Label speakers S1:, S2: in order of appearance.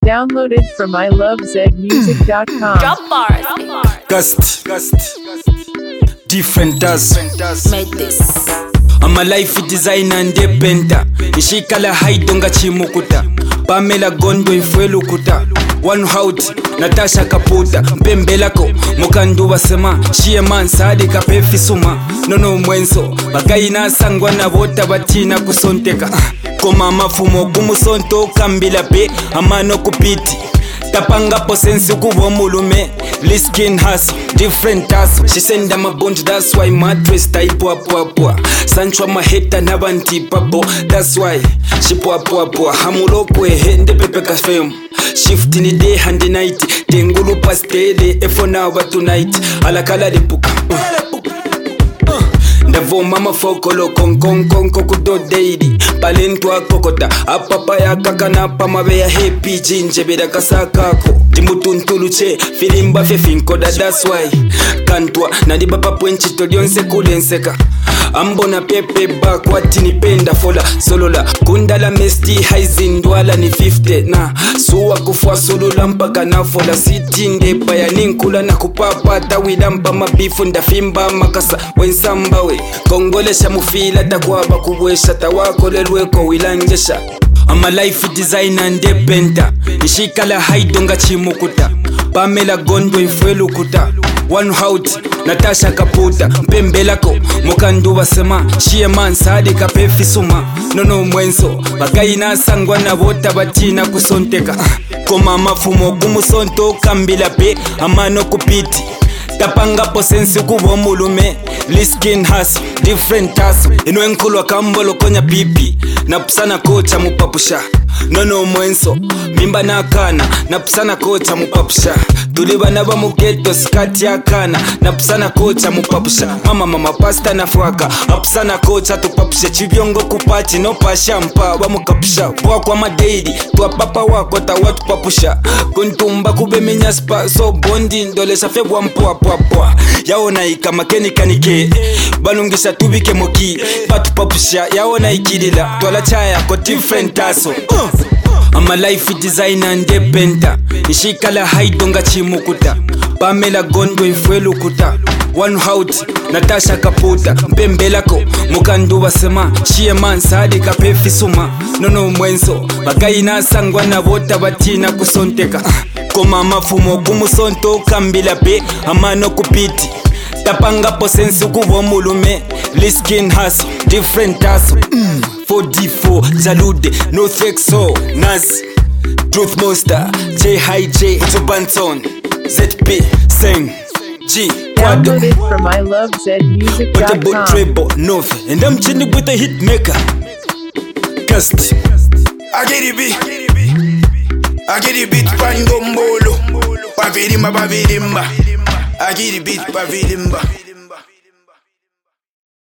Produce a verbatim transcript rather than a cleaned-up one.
S1: Downloaded from I love zed music dot com.
S2: Drop bars.
S3: Gust, different us.
S2: Made this.
S3: I'm a life designer and dependa. Ishikala haidonga chimukuta. Pamela Gondo ifwelukuta. One out, Natasha Kaputa. Mpembelako, Mukandu wasema. Shie man sadi kapefi suma. Nono mwenso, bakaina sangwa na vota batina kusonteka. Koma mafumo kumusonto kambila pe. Amano kupiti. Tapanga posensi kubo mulume. Liskin hustle, different hustle. She send them a bunch, that's why my dress type pwa pwa pwa. Sancho maheta nabanti papo, that's why she pwa pwa pwa. Hamulokwe hende pepe kafem. Shift in the day and the night. Tengulu pastele, efo na wa tonight. Alakala de puka. Ndavo mama fokolo kon kon kon kokudo daily. Palentwa kokota apapa ya kakana pamabe ya happy jinje beda kasakako. Timutuntuluche filimba fe finko da that's why. Kantwa nadi baba pwenchi todionse kudenseka. Ambona pepe back watini penda fola solola kundala mesti haizindwala ni fifty na suwa kufwa solula mpaka na fola sitinde paya ninkula na kupapa tawida mpa mabifu ndafimba makasa wensamba we kongolesha mufila takwaba kubwesha tawako lelweko wilangesha. I'm a life designer and dependa. Ishikala haidonga chimukuta. Pamela Gondo ifwelukuta. One out, Natasha Kaputa. Mpembelako, Mukandu wasema. Shie man sadi kapefi suma. Nono mwenso, bakaina sangwa na vota batina kusonteka. Koma mafumo kumusonto kambila pe. Amano kupiti. Tapanga posensi kubo mulume. Liskin hustle, different hustle. Ino enkulwa kambolo konya pipi. Napusana kocha mupapusha. Nono mwenso, mimba na kana. Napusana kocha mupapusha. Tuliba naba mugeto skati ya kana. Napusana kocha mupapusha. Mama mama pasta na fwaka. Napusana kocha tupapusha. Chiviongo kupachi no pasha mpa wa mukapusha. Wakwa madeidi, tuwa papa wako ta watu papusha. Kuntumba kube minyaspa so bondi ndolesha febwa mpua pua pua. Yaona ikama keni kanike. Balungisha tubike moki. Patu papusha yaona ikidila. Twala chaya ko different aso. uh. I'm a life designer and dependa. Ishikala haidonga chimukuta. Pamela Gondo ifwelukuta. One out, Natasha Kaputa. Mpembelako, Mukandu wasema. Shie man sadi kapefi suma. Nono mwenso, bakaina sangwa na vota batina kusonteka. Koma mafumo kumusonto kambila pe. Amano kupiti. Tapanga posensi kubo mulume. Liskin hustle, different hustle. mm. four D four, Jalude, no Thexo, Naz, Truth Monster, J High J, Utubanton, Z P, Sing, G, Quado.
S1: Downloaded from I love zed music
S3: With a
S1: dot
S3: book
S1: com.
S3: treble, Nove, and I'm chilling with a hit maker. Gust.
S4: I get it beat, I get it beat, Pangombolo, Pavirimba, Pavirimba, I get it beat, Pavirimba.